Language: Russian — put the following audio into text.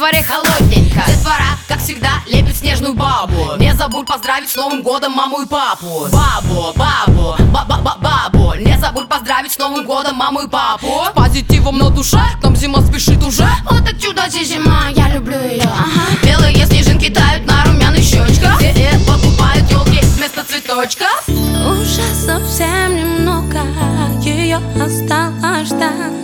дворе холодненько. Детвора, как всегда, лепит снежную бабу. Не забудь поздравить с Новым годом маму и папу. Бабу, бабу, бабу. Не забудь поздравить с Новым годом маму и папу. С позитивом на душе, к нам зима спешит уже. Вот так чудо зима, я люблю ее. Белые снежинки тают на румяных щечках. Все покупают елки вместо цветочков. Уже совсем немного ее осталось ждать.